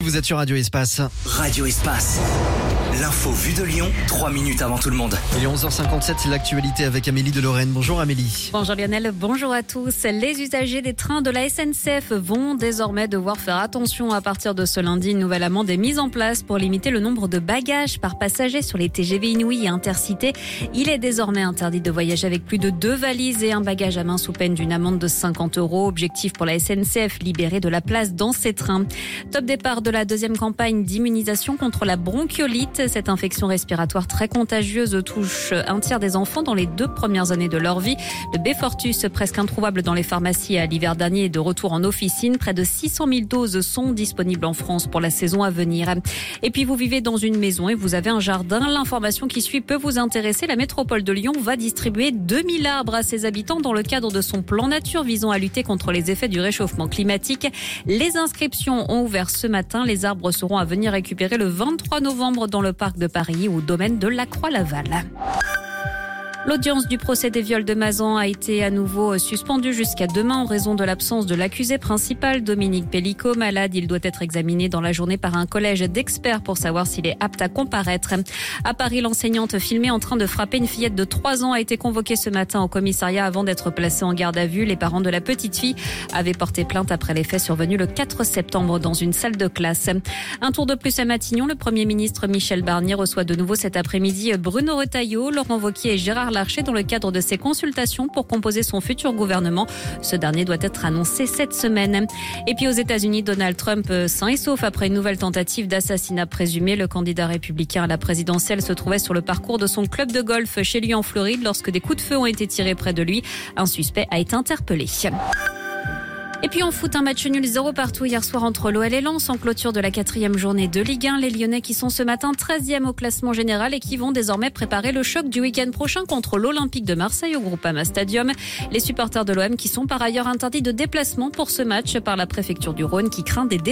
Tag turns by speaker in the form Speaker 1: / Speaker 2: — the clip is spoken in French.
Speaker 1: Vous êtes sur Radio Espace.
Speaker 2: Radio Espace. L'info vue de Lyon, 3 minutes avant tout le monde.
Speaker 1: Il est 11h57, c'est l'actualité avec Amélie de Lorraine. Bonjour Amélie.
Speaker 3: Bonjour Lionel, bonjour à tous. Les usagers des trains de la SNCF vont désormais devoir faire attention à partir de ce lundi. Une nouvelle amende est mise en place pour limiter le nombre de bagages par passager sur les TGV Inouï et Intercités. Il est désormais interdit de voyager avec plus de 2 valises et un bagage à main sous peine d'une amende de 50 €. Objectif pour la SNCF, libérer de la place dans ces trains. Top départ de la deuxième campagne d'immunisation contre la bronchiolite. Cette infection respiratoire très contagieuse touche un tiers des enfants dans les 2 premières années de leur vie. Le Beyfortus, presque introuvable dans les pharmacies à l'hiver dernier, est de retour en officine. Près de 600 000 doses sont disponibles en France pour la saison à venir. Et puis vous vivez dans une maison et vous avez un jardin. L'information qui suit peut vous intéresser. La métropole de Lyon va distribuer 2000 arbres à ses habitants dans le cadre de son plan nature visant à lutter contre les effets du réchauffement climatique. Les inscriptions ont ouvert ce matin. Les arbres seront à venir récupérer le 23 novembre dans le parc de Paris ou au domaine de la Croix-Laval. L'audience du procès des viols de Mazan a été à nouveau suspendue jusqu'à demain en raison de l'absence de l'accusé principal, Dominique Pellicot. Malade, il doit être examiné dans la journée par un collège d'experts pour savoir s'il est apte à comparaître. À Paris, l'enseignante filmée en train de frapper une fillette de 3 ans a été convoquée ce matin au commissariat avant d'être placée en garde à vue. Les parents de la petite fille avaient porté plainte après les faits survenus le 4 septembre dans une salle de classe. Un tour de plus à Matignon. Le Premier ministre Michel Barnier reçoit de nouveau cet après-midi Bruno Retailleau, Laurent Wauquiez et Gérard Larcher dans le cadre de ses consultations pour composer son futur gouvernement. Ce dernier doit être annoncé cette semaine. Et puis aux États-Unis, Donald Trump sain et sauf après une nouvelle tentative d'assassinat présumé. Le candidat républicain à la présidentielle se trouvait sur le parcours de son club de golf chez lui en Floride lorsque des coups de feu ont été tirés près de lui. Un suspect a été interpellé. Et puis en foot, un match nul 0 partout hier soir entre l'OL et Lens en clôture de la 4e journée de Ligue 1. Les Lyonnais qui sont ce matin 13e au classement général et qui vont désormais préparer le choc du week-end prochain contre l'Olympique de Marseille au Groupama Stadium. Les supporters de l'OM qui sont par ailleurs interdits de déplacement pour ce match par la préfecture du Rhône qui craint des